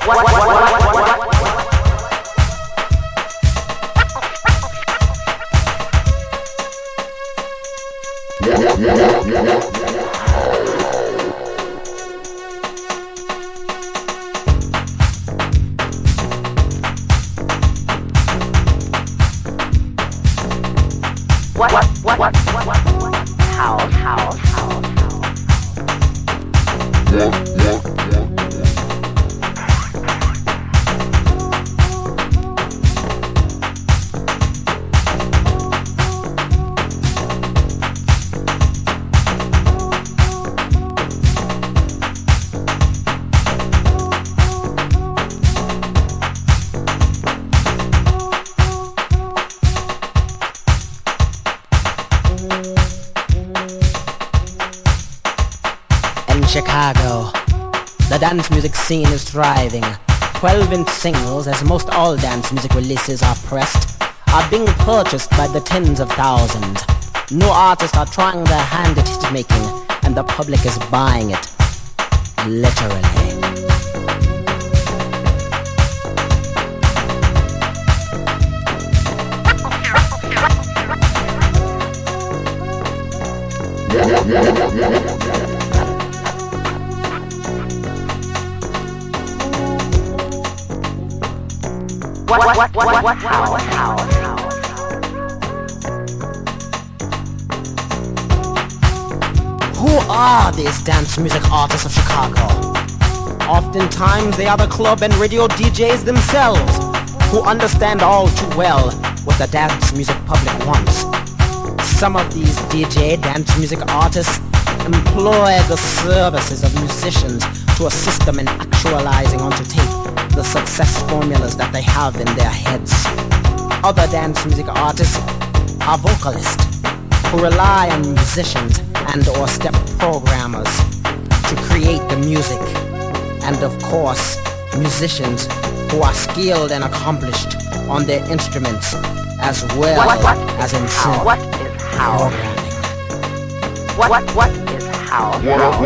Chicago, the dance music scene is thriving. 12-inch singles, as most all dance music releases are pressed, are being purchased by the tens of thousands. New artists are trying their hand at hit making, and the public is buying it. Literally. How? Who are these dance music artists of Chicago? Oftentimes they are the club and radio DJs themselves, who understand all too well what the dance music public wants. Some of these DJ dance music artists employ the services of musicians to assist them in actualizing onto tape the success formulas that they have in their heads. Other dance music artists are vocalists who rely on musicians and or step programmers to create the music. And of course, musicians who are skilled and accomplished on their instruments as well as in synth programming. What is how?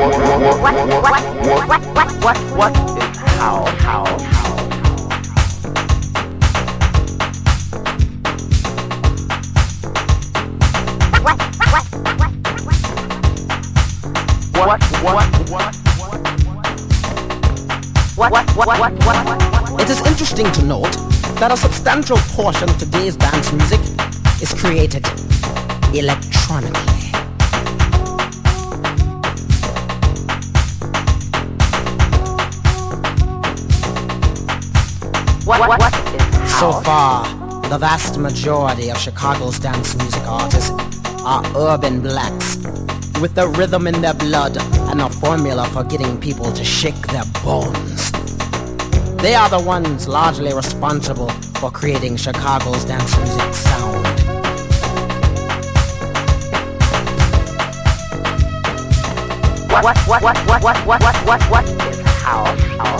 It is interesting to note that a substantial portion of today's dance music is created electronically. So far, the vast majority of Chicago's dance music artists are urban blacks with the rhythm in their blood and a formula for getting people to shake their bones. They are the ones largely responsible for creating Chicago's dance music sound. What is how?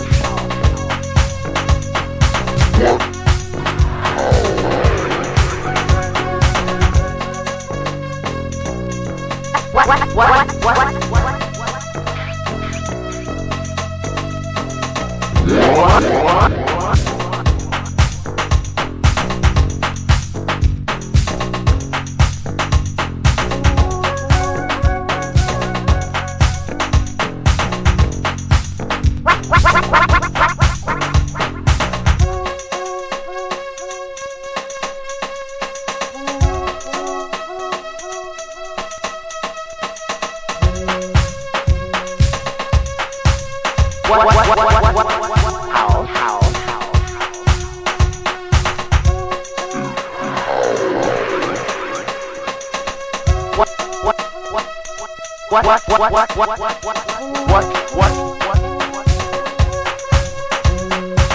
What?